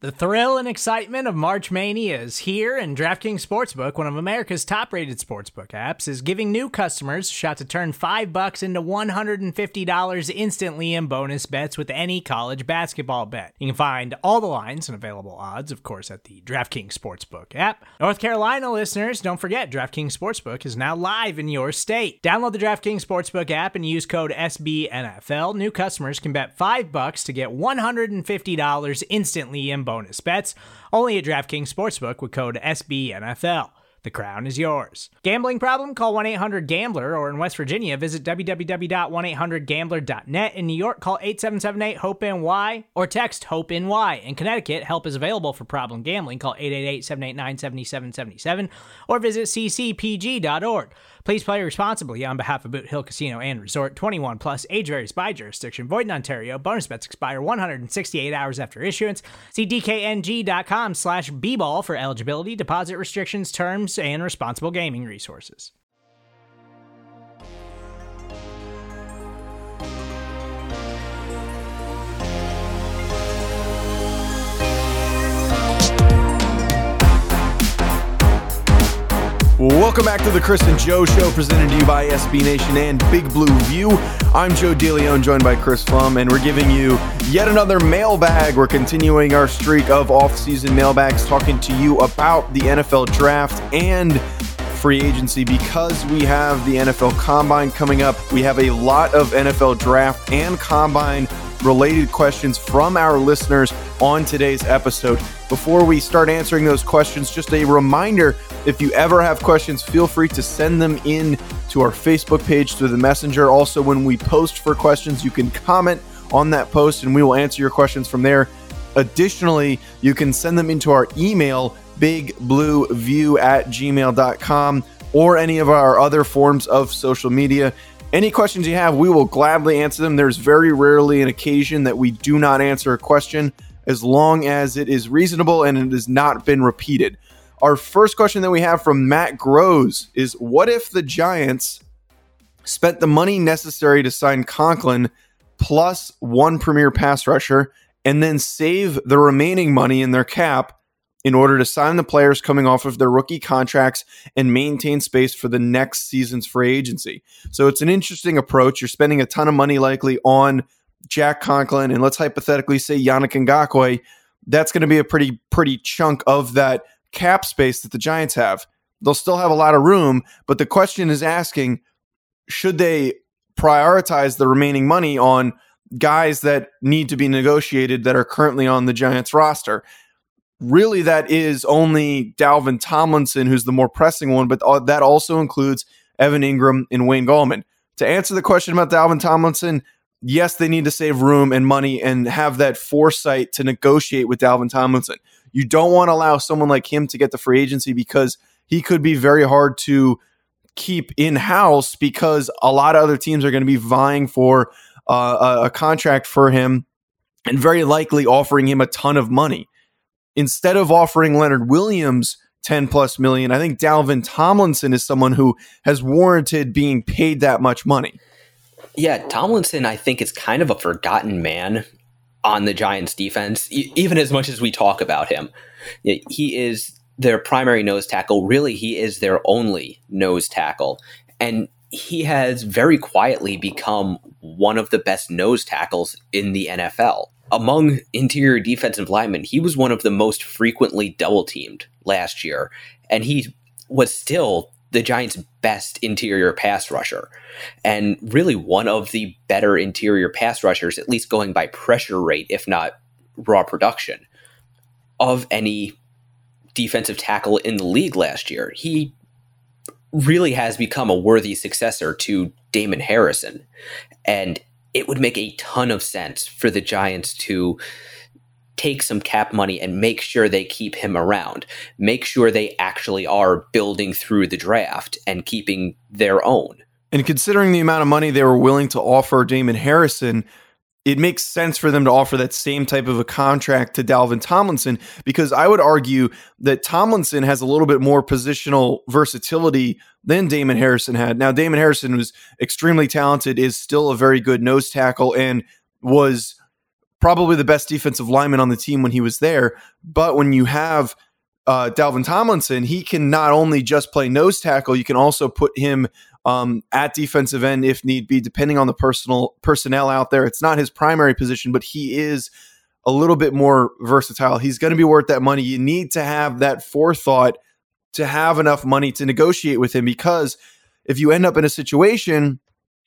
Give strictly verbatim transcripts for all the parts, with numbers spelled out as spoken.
The thrill and excitement of March Mania is here, and DraftKings Sportsbook, one of America's top-rated sportsbook apps, is giving new customers a shot to turn five bucks into one hundred fifty dollars instantly in bonus bets with any college basketball bet. You can find all the lines and available odds, of course, at the DraftKings Sportsbook app. North Carolina listeners, don't forget, DraftKings Sportsbook is now live in your state. Download the DraftKings Sportsbook app and use code S B N F L. New customers can bet five bucks to get one hundred fifty dollars instantly in bonus bonus bets, only at DraftKings Sportsbook with code S B N F L. The crown is yours. Gambling problem? Call one eight hundred gambler, or in West Virginia, visit w w w dot one eight hundred gambler dot net. In New York, call eight seven seven eight hope N Y or text HOPE-NY. In Connecticut, help is available for problem gambling. Call eight eight eight, seven eight nine, seven seven seven seven or visit c c p g dot org. Please play responsibly on behalf of Boot Hill Casino and Resort. twenty-one plus, age varies by jurisdiction. Void in Ontario. Bonus bets expire one hundred sixty-eight hours after issuance. See d k n g dot com slash b ball for eligibility, deposit restrictions, terms, and responsible gaming resources. Welcome back to the Chris and Joe Show, presented to you by S B Nation and Big Blue View. I'm Joe DeLeon, joined by Chris Flum, and we're giving you yet another mailbag. We're continuing our streak of off-season mailbags, talking to you about the N F L draft and free agency. Because we have the N F L Combine coming up, we have a lot of N F L draft and Combine related questions from our listeners on today's episode. Before we start answering those questions, just a reminder, if you ever have questions, feel free to send them in to our Facebook page through the Messenger. Also, when we post for questions, you can comment on that post and we will answer your questions from there. Additionally, you can send them into our email, bigblueview at gmail dot com, or any of our other forms of social media. Any questions you have, we will gladly answer them. There's very rarely an occasion that we do not answer a question, as long as it is reasonable and it has not been repeated. Our first question that we have from Matt Groves is, what if the Giants spent the money necessary to sign Conklin plus one premier pass rusher and then save the remaining money in their cap in order to sign the players coming off of their rookie contracts and maintain space for the next season's free agency? So it's an interesting approach. You're spending a ton of money likely on Jack Conklin, and let's hypothetically say Yannick Ngakoue. That's going to be a pretty, pretty chunk of that cap space that the Giants have. They'll still have a lot of room, but the question is asking, should they prioritize the remaining money on guys that need to be negotiated that are currently on the Giants roster? Really, that is only Dalvin Tomlinson, who's the more pressing one, but that also includes Evan Ingram and Wayne Gallman. To answer the question about Dalvin Tomlinson, yes, they need to save room and money and have that foresight to negotiate with Dalvin Tomlinson. You don't want to allow someone like him to get the free agency because he could be very hard to keep in-house because a lot of other teams are going to be vying for uh, a, a contract for him and very likely offering him a ton of money. Instead of offering Leonard Williams ten plus million, I think Dalvin Tomlinson is someone who has warranted being paid that much money. Yeah, Tomlinson, I think, is kind of a forgotten man on the Giants defense, e- even as much as we talk about him. He is their primary nose tackle. Really, he is their only nose tackle. And he has very quietly become one of the best nose tackles in the N F L. Among interior defensive linemen, he was one of the most frequently double-teamed last year, and he was still the Giants' best interior pass rusher, and really one of the better interior pass rushers, at least going by pressure rate, if not raw production, of any defensive tackle in the league last year. He really has become a worthy successor to Damon Harrison, and it would make a ton of sense for the Giants to take some cap money and make sure they keep him around. Make sure they actually are building through the draft and keeping their own. And considering the amount of money they were willing to offer Damon Harrison, it makes sense for them to offer that same type of a contract to Dalvin Tomlinson, because I would argue that Tomlinson has a little bit more positional versatility than Damon Harrison had. Now, Damon Harrison was extremely talented, is still a very good nose tackle, and was probably the best defensive lineman on the team when he was there. But when you have uh, Dalvin Tomlinson, he can not only just play nose tackle, you can also put him um, at defensive end if need be, depending on the personal personnel out there. It's not his primary position, but he is a little bit more versatile. He's going to be worth that money. You need to have that forethought to have enough money to negotiate with him, because if you end up in a situation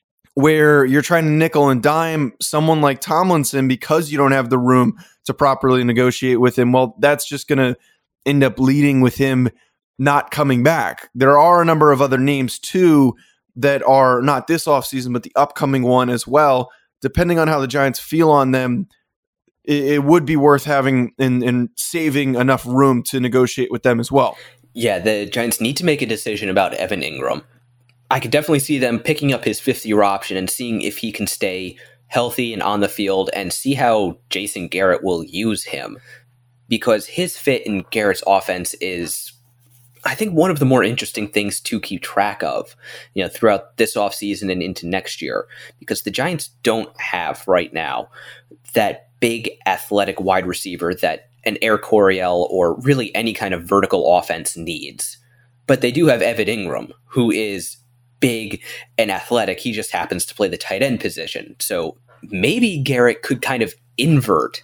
where you're trying to nickel and dime someone like Tomlinson because you don't have the room to properly negotiate with him, well, that's just going to end up leading with him not coming back. There are a number of other names too that are not this offseason, but the upcoming one as well. Depending on how the Giants feel on them, it, it would be worth having and, and saving enough room to negotiate with them as well. Yeah, the Giants need to make a decision about Evan Ingram. I could definitely see them picking up his fifth year option and seeing if he can stay healthy and on the field, and see how Jason Garrett will use him, because his fit in Garrett's offense is, I think, one of the more interesting things to keep track of, you know, throughout this offseason and into next year, because the Giants don't have right now that big athletic wide receiver that an Air Coryell or really any kind of vertical offense needs. But they do have Evan Ingram, who is big and athletic. He just happens to play the tight end position. So maybe Garrett could kind of invert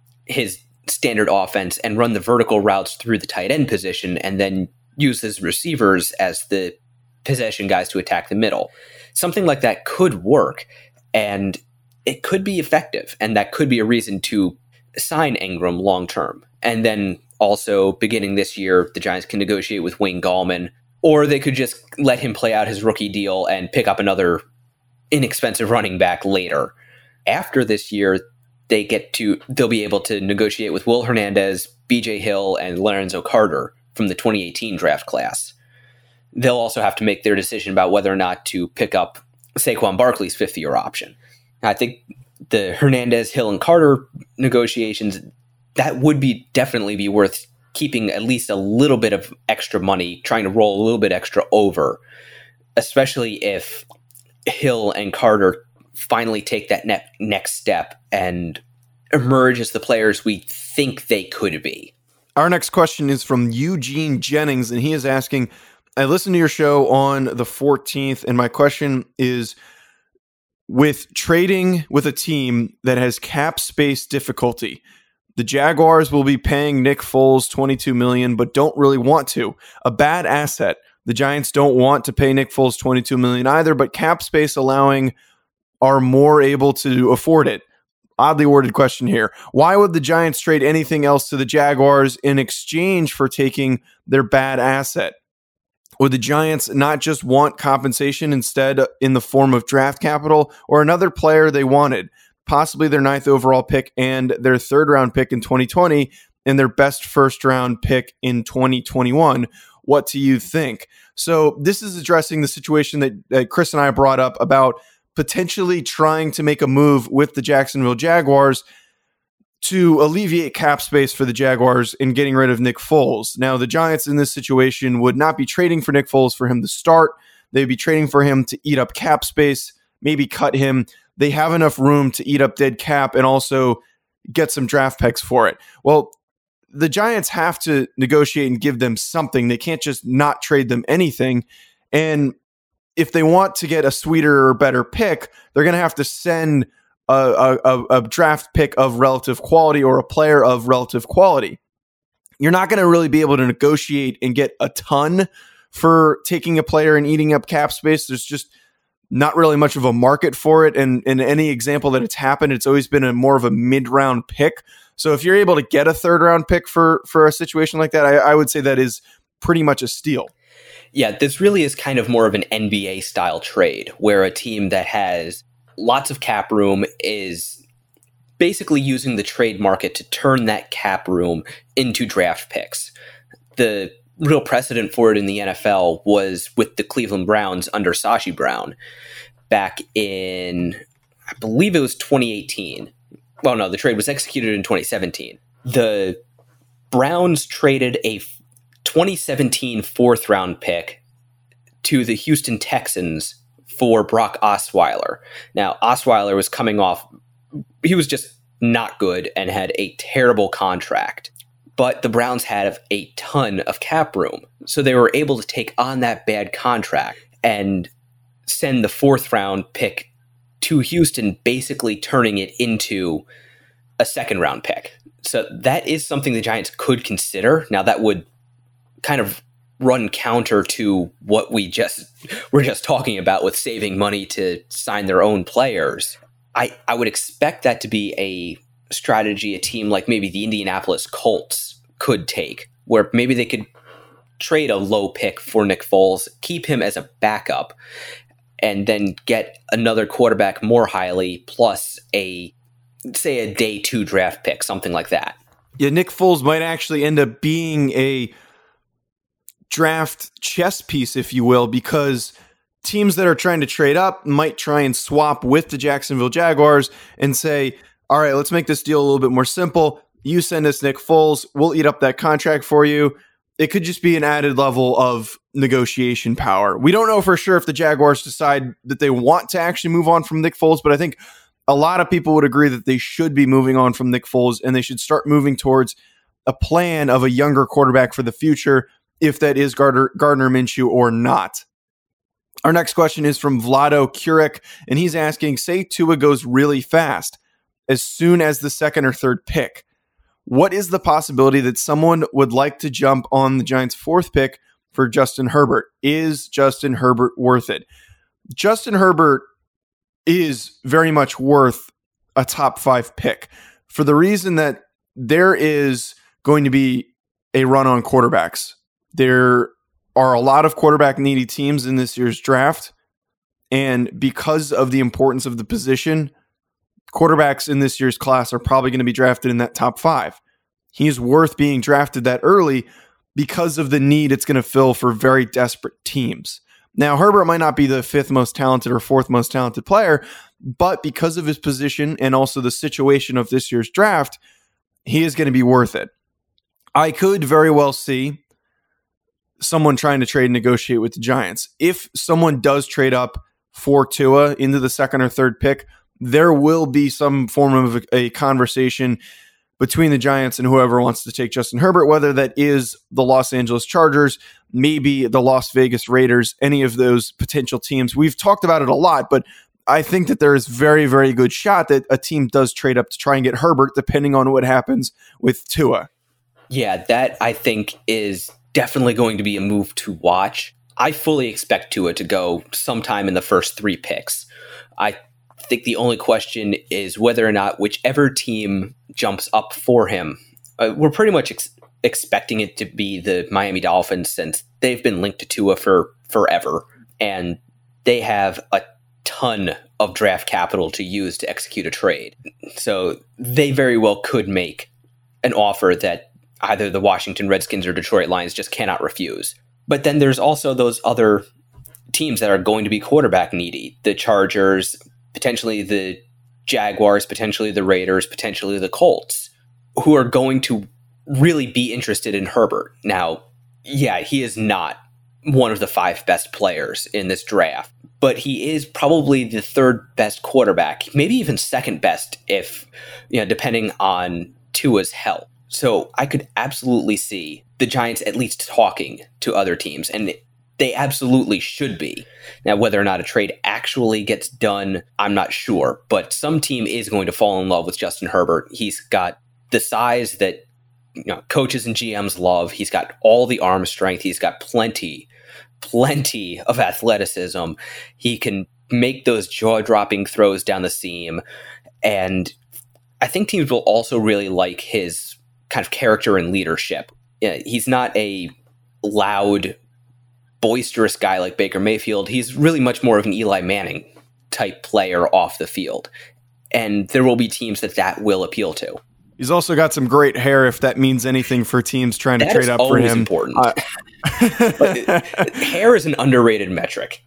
his standard offense and run the vertical routes through the tight end position, and then use his receivers as the possession guys to attack the middle. Something like that could work, and it could be effective, and that could be a reason to sign Ingram long term. And then also, beginning this year, the Giants can negotiate with Wayne Gallman, or they could just let him play out his rookie deal and pick up another inexpensive running back later. After this year, they get to they'll be able to negotiate with Will Hernandez, B J Hill, and Lorenzo Carter from the twenty eighteen draft class. They'll also have to make their decision about whether or not to pick up Saquon Barkley's fifth year option. I think the Hernandez, Hill, and Carter negotiations, that would be definitely be worth keeping at least a little bit of extra money, trying to roll a little bit extra over, especially if Hill and Carter finally take that ne- next step and emerge as the players we think they could be. Our next question is from Eugene Jennings, and he is asking, I listened to your show on the fourteenth, and my question is, with trading with a team that has cap space difficulty, the Jaguars will be paying Nick Foles twenty-two million dollars, but don't really want to. A bad asset. The Giants don't want to pay Nick Foles twenty-two million dollars either, but cap space allowing are more able to afford it. Oddly worded question here. Why would the Giants trade anything else to the Jaguars in exchange for taking their bad asset? Would the Giants not just want compensation instead in the form of draft capital or another player they wanted? Possibly their ninth overall pick and their third round pick in twenty twenty and their best first round pick in twenty twenty-one. What do you think? So this is addressing the situation that, that Chris and I brought up about potentially trying to make a move with the Jacksonville Jaguars to alleviate cap space for the Jaguars in getting rid of Nick Foles. Now, the Giants in this situation would not be trading for Nick Foles for him to start. They'd be trading for him to eat up cap space, maybe cut him. They have enough room to eat up dead cap and also get some draft picks for it. Well, the Giants have to negotiate and give them something. They can't just not trade them anything. And if they want to get a sweeter or better pick, they're going to have to send a, a, a draft pick of relative quality or a player of relative quality. You're not going to really be able to negotiate and get a ton for taking a player and eating up cap space. There's just not really much of a market for it. And in any example that it's happened, it's always been a more of a mid-round pick. So if you're able to get a third round pick for, for a situation like that, I, I would say that is pretty much a steal. Yeah, this really is kind of more of an N B A style trade where a team that has lots of cap room is basically using the trade market to turn that cap room into draft picks. The real precedent for it in the N F L was with the Cleveland Browns under Sashi Brown back in, I believe it was twenty eighteen. Well, no, the trade was executed in twenty seventeen. The Browns traded a twenty seventeen fourth round pick to the Houston Texans for Brock Osweiler. Now, Osweiler was coming off, he was just not good and had a terrible contract. But the Browns had a ton of cap room, so they were able to take on that bad contract and send the fourth round pick to Houston, basically turning it into a second round pick. So that is something the Giants could consider. Now that would kind of run counter to what we just were just talking about with saving money to sign their own players. I, I would expect that to be a strategy a team like maybe the Indianapolis Colts could take, where maybe they could trade a low pick for Nick Foles, keep him as a backup, and then get another quarterback more highly, plus a, say, a day two draft pick, something like that. Yeah, Nick Foles might actually end up being a draft chess piece, if you will, because teams that are trying to trade up might try and swap with the Jacksonville Jaguars and say, all right, let's make this deal a little bit more simple. You send us Nick Foles, we'll eat up that contract for you. It could just be an added level of negotiation power. We don't know for sure if the Jaguars decide that they want to actually move on from Nick Foles, but I think a lot of people would agree that they should be moving on from Nick Foles and they should start moving towards a plan of a younger quarterback for the future, if that is Gardner, Gardner Minshew or not. Our next question is from Vlado Kurek, and he's asking, say Tua goes really fast as soon as the second or third pick. What is the possibility that someone would like to jump on the Giants' fourth pick for Justin Herbert? Is Justin Herbert worth it? Justin Herbert is very much worth a top five pick for the reason that there is going to be a run on quarterbacks. There are a lot of quarterback needy teams in this year's draft. And because of the importance of the position, quarterbacks in this year's class are probably going to be drafted in that top five. He's worth being drafted that early because of the need it's going to fill for very desperate teams. Now, Herbert might not be the fifth most talented or fourth most talented player, but because of his position and also the situation of this year's draft, he is going to be worth it. I could very well see someone trying to trade and negotiate with the Giants. If someone does trade up for Tua into the second or third pick, there will be some form of a conversation between the Giants and whoever wants to take Justin Herbert, whether that is the Los Angeles Chargers, maybe the Las Vegas Raiders, any of those potential teams. We've talked about it a lot, but I think that there is very, very good shot that a team does trade up to try and get Herbert, depending on what happens with Tua. Yeah, that I think is definitely going to be a move to watch. I fully expect Tua to go sometime in the first three picks. I think the only question is whether or not whichever team jumps up for him, uh, we're pretty much ex- expecting it to be the Miami Dolphins, since they've been linked to Tua for forever, and they have a ton of draft capital to use to execute a trade. So they very well could make an offer that either the Washington Redskins or Detroit Lions just cannot refuse. But then there's also those other teams that are going to be quarterback needy. The Chargers, potentially the Jaguars, potentially the Raiders, potentially the Colts, who are going to really be interested in Herbert. Now, yeah, he is not one of the five best players in this draft, but he is probably the third best quarterback, maybe even second best if, you know, depending on Tua's health. So I could absolutely see the Giants at least talking to other teams, and they absolutely should be. Now, whether or not a trade actually gets done, I'm not sure, but some team is going to fall in love with Justin Herbert. He's got the size that, you know, coaches and G Ms love. He's got all the arm strength. He's got plenty, plenty of athleticism. He can make those jaw-dropping throws down the seam, and I think teams will also really like his kind of character and leadership. He's not a loud, boisterous guy like Baker Mayfield. He's really much more of an Eli Manning type player off the field. And there will be teams that that will appeal to. He's also got some great hair, if that means anything for teams trying to that trade up for him. That is important. Uh, but hair is an underrated metric.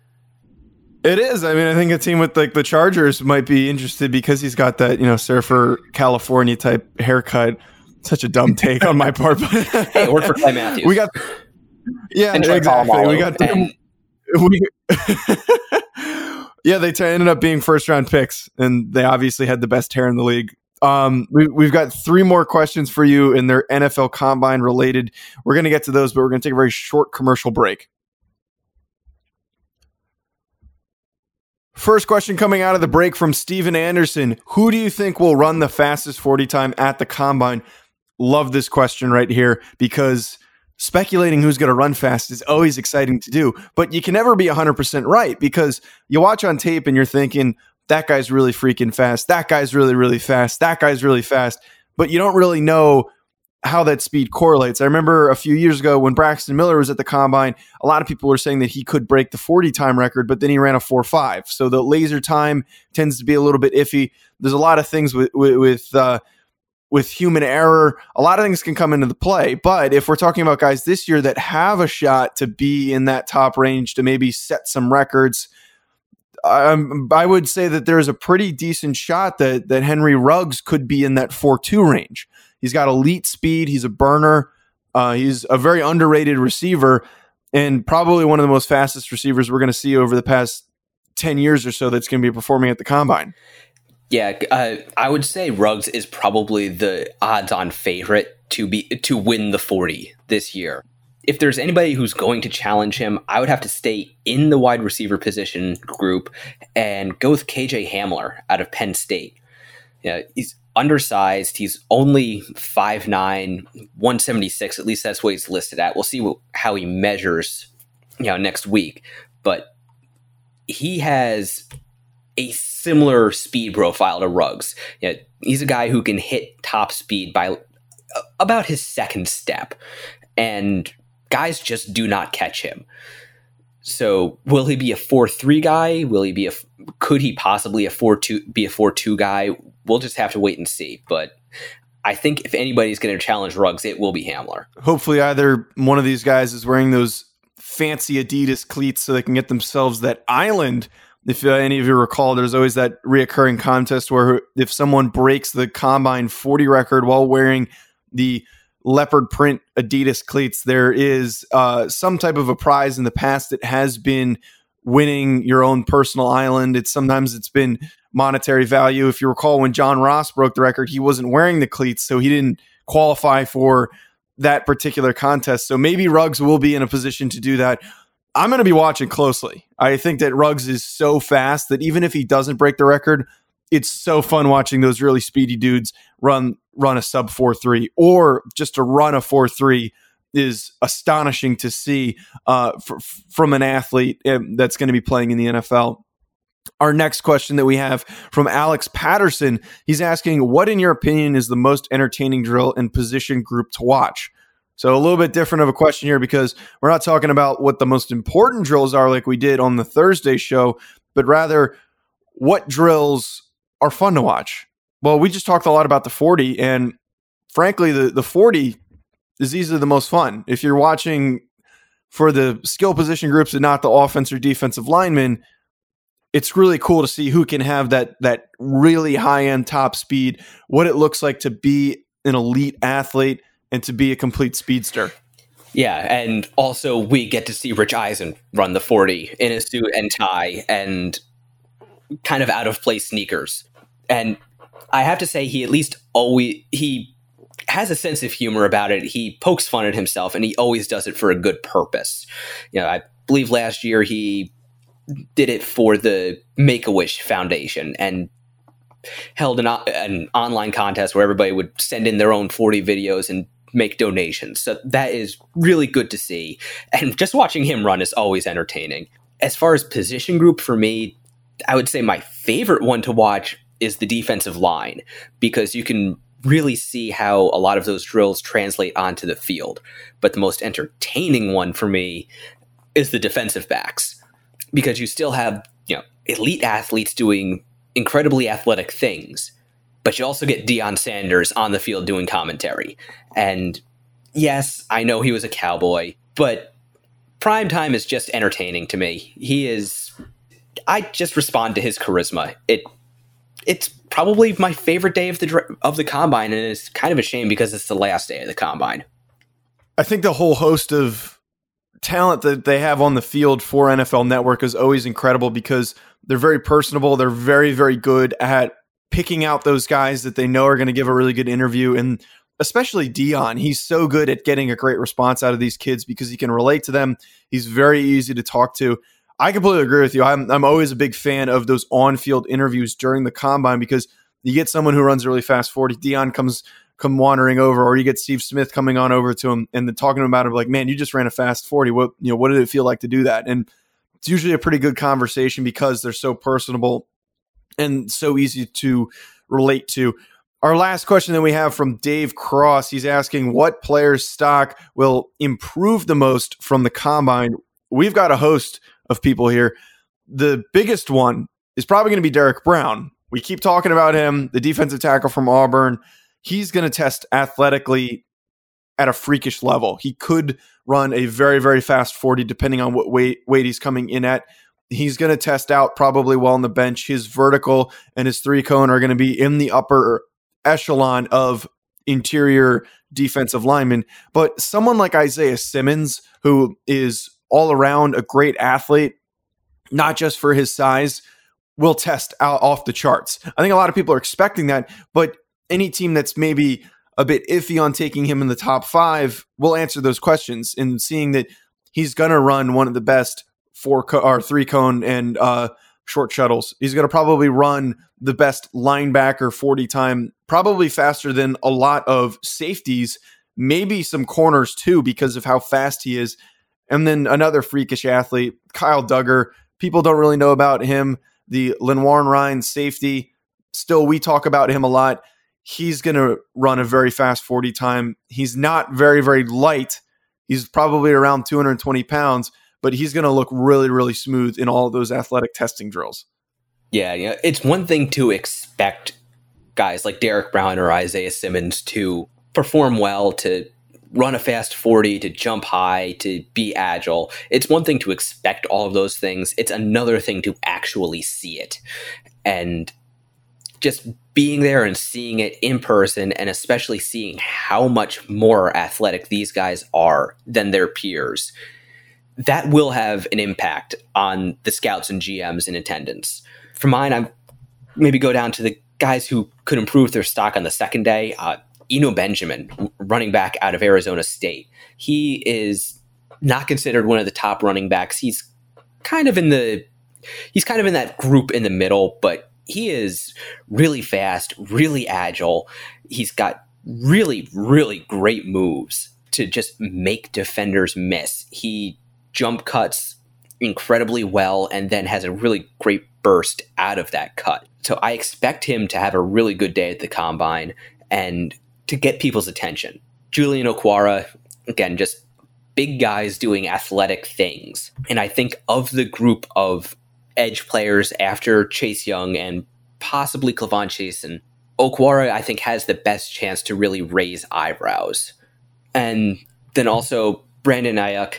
It is. I mean, I think a team with like the Chargers might be interested because he's got that, you know, surfer California type haircut. Such a dumb take on my part. But hey, it worked for Clay Matthews. We got, yeah, and exactly. We got, and, we, yeah, they t- ended up being first round picks, and they obviously had the best hair in the league Um, we, we've got three more questions for you, and they're N F L Combine related. We're going to get to those, but we're going to take a very short commercial break. First question coming out of the break from Steven Anderson. Who do you think will run the fastest forty time at the Combine? Love this question right here, because speculating who's going to run fast is always exciting to do, but you can never be one hundred percent right, because you watch on tape and you're thinking, that guy's really freaking fast. That guy's really, really fast. That guy's really fast. But you don't really know how that speed correlates. I remember a few years ago when Braxton Miller was at the Combine, a lot of people were saying that he could break the forty time record, but then he ran a four five. So the laser time tends to be a little bit iffy. There's a lot of things with, with, with, uh, with human error. A lot of things can come into the play. But if we're talking about guys this year that have a shot to be in that top range to maybe set some records, Um, I would say that there's a pretty decent shot that that Henry Ruggs could be in that four two range. He's got elite speed. He's a burner. Uh, he's a very underrated receiver, and probably one of the most fastest receivers we're going to see over the past ten years or so that's going to be performing at the Combine. Yeah, uh, I would say Ruggs is probably the odds-on favorite to be to win the forty this year. If there's anybody who's going to challenge him, I would have to stay in the wide receiver position group and go with K J Hamler out of Penn State. Yeah, he's undersized. He's only five nine, one seventy-six. At least that's what he's listed at. We'll see what, how he measures, you know, next week. But he has a similar speed profile to Ruggs. You know, he's a guy who can hit top speed by about his second step, and guys just do not catch him. So will he be a four three guy? Will he be a, could he possibly a four two, be a four two guy? We'll just have to wait and see. But I think if anybody's going to challenge Ruggs, it will be Hamler. Hopefully either one of these guys is wearing those fancy Adidas cleats so they can get themselves that island. If uh, any of you recall, there's always that reoccurring contest where if someone breaks the Combine forty record while wearing the leopard print Adidas cleats, there is uh, some type of a prize. In the past, it has been winning your own personal island. It's sometimes it's been monetary value. If you recall, when John Ross broke the record, he wasn't wearing the cleats, so he didn't qualify for that particular contest. So maybe Ruggs will be in a position to do that. I'm going to be watching closely. I think that Ruggs is so fast that even if he doesn't break the record, it's so fun watching those really speedy dudes run run a sub four three, or just to run a four three is astonishing to see uh, for, from an athlete that's going to be playing in the N F L. Our next question that we have from Alex Patterson, he's asking, what in your opinion is the most entertaining drill and position group to watch? So a little bit different of a question here, because we're not talking about what the most important drills are like we did on the Thursday show, but rather what drills are fun to watch. Well, we just talked a lot about the forty, and frankly, the, the forty is easily the most fun. If you're watching for the skill position groups and not the offense or defensive linemen, it's really cool to see who can have that that really high-end top speed, what it looks like to be an elite athlete and to be a complete speedster. Yeah, and also we get to see Rich Eisen run the forty in a suit and tie and kind of out-of-place sneakers. And I have to say, he at least always, he has a sense of humor about it. He pokes fun at himself, and he always does it for a good purpose. You know, I believe last year he did it for the Make-A-Wish Foundation and held an, an online contest where everybody would send in their own forty videos and make donations. So that is really good to see. And just watching him run is always entertaining. As far as position group for me, I would say my favorite one to watch is the defensive line, because you can really see how a lot of those drills translate onto the field. But the most entertaining one for me is the defensive backs, because you still have, you know, elite athletes doing incredibly athletic things, but you also get Deion Sanders on the field doing commentary. And yes, I know he was a Cowboy, but primetime is just entertaining to me. He is, I just respond to his charisma. It It's probably my favorite day of the of the Combine, and it's kind of a shame because it's the last day of the Combine. I think the whole host of talent that they have on the field for N F L Network is always incredible, because they're very personable. They're very, very good at picking out those guys that they know are going to give a really good interview. And especially Dion, he's so good at getting a great response out of these kids because he can relate to them. He's very easy to talk to. I completely agree with you. I'm I'm always a big fan of those on-field interviews during the combine because you get someone who runs a really fast forty. Dion comes come wandering over, or you get Steve Smith coming on over to him and then talking about it like, man, you just ran a fast forty. What you know, what did it feel like to do that? And it's usually a pretty good conversation because they're so personable and so easy to relate to. Our last question that we have from Dave Cross, he's asking what player's stock will improve the most from the combine. We've got a host of people here. The biggest one is probably going to be Derek Brown. We keep talking about him, the defensive tackle from Auburn. He's going to test athletically at a freakish level. He could run a very, very fast forty depending on what weight, weight he's coming in at. He's going to test out probably well on the bench. His vertical and his three cone are going to be in the upper echelon of interior defensive linemen. But someone like Isaiah Simmons, who is all around a great athlete, not just for his size, will test out off the charts. I think a lot of people are expecting that, but any team that's maybe a bit iffy on taking him in the top five will answer those questions and seeing that he's going to run one of the best four co- or three cone and uh, short shuttles. He's going to probably run the best linebacker forty time, probably faster than a lot of safeties, maybe some corners too, because of how fast he is. And then another freakish athlete, Kyle Duggar. People don't really know about him. The Lenoir Ryan safety, still we talk about him a lot. He's going to run a very fast forty time. He's not very, very light. He's probably around two hundred twenty pounds, but he's going to look really, really smooth in all of those athletic testing drills. Yeah, you know, it's one thing to expect guys like Derek Brown or Isaiah Simmons to perform well, to run a fast forty, to jump high, to be agile. It's one thing to expect all of those things. It's another thing to actually see it. And just being there and seeing it in person, and especially seeing how much more athletic these guys are than their peers, that will have an impact on the scouts and G Ms in attendance. For mine, I maybe go down to the guys who could improve their stock on the second day. Uh, Eno Benjamin, running back out of Arizona State. He is not considered one of the top running backs. He's kind of in the he's kind of in that group in the middle, but he is really fast, really agile. He's got really, really great moves to just make defenders miss. He jump cuts incredibly well and then has a really great burst out of that cut. So I expect him to have a really good day at the combine and to get people's attention. Julian Okwara, again, just big guys doing athletic things. And I think of the group of edge players after Chase Young and possibly Clavon Chasen, Okwara, I think, has the best chance to really raise eyebrows. And then also Brandon Ayuk,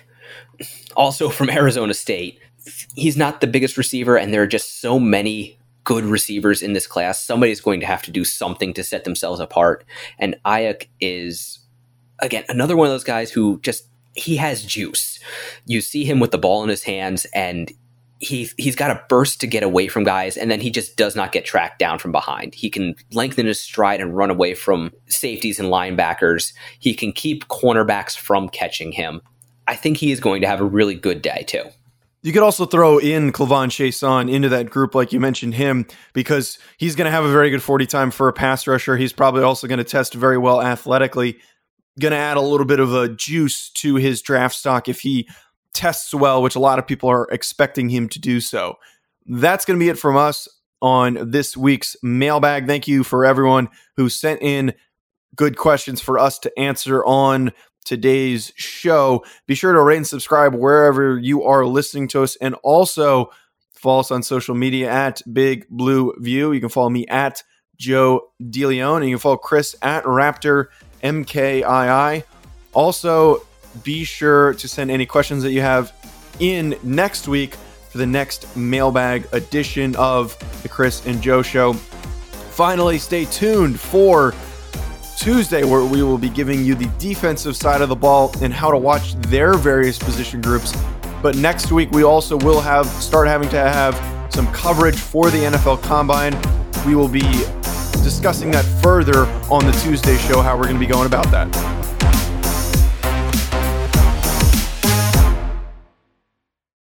also from Arizona State. He's not the biggest receiver, and there are just so many good receivers in this class. Somebody's going to have to do something to set themselves apart. And Ayuk is, again, another one of those guys who just, he has juice. You see him with the ball in his hands, and he, he's got a burst to get away from guys, and then he just does not get tracked down from behind. He can lengthen his stride and run away from safeties and linebackers. He can keep cornerbacks from catching him. I think he is going to have a really good day, too. You could also throw in Clavon Chasen into that group, like you mentioned him, because he's going to have a very good forty time for a pass rusher. He's probably also going to test very well athletically, going to add a little bit of a juice to his draft stock if he tests well, which a lot of people are expecting him to do so. That's going to be it from us on this week's mailbag. Thank you for everyone who sent in good questions for us to answer on today's show. Be sure to rate and subscribe wherever you are listening to us, and also follow us on social media at Big Blue View. You can follow me at Joe DeLeon, and you can follow Chris at Raptor M K I I. Also, be sure to send any questions that you have in next week for the next mailbag edition of the Chris and Joe Show. Finally, stay tuned for Tuesday, where we will be giving you the defensive side of the ball and how to watch their various position groups. But next week, we also will have start having to have some coverage for the N F L Combine. We will be discussing that further on the Tuesday show, how we're going to be going about that.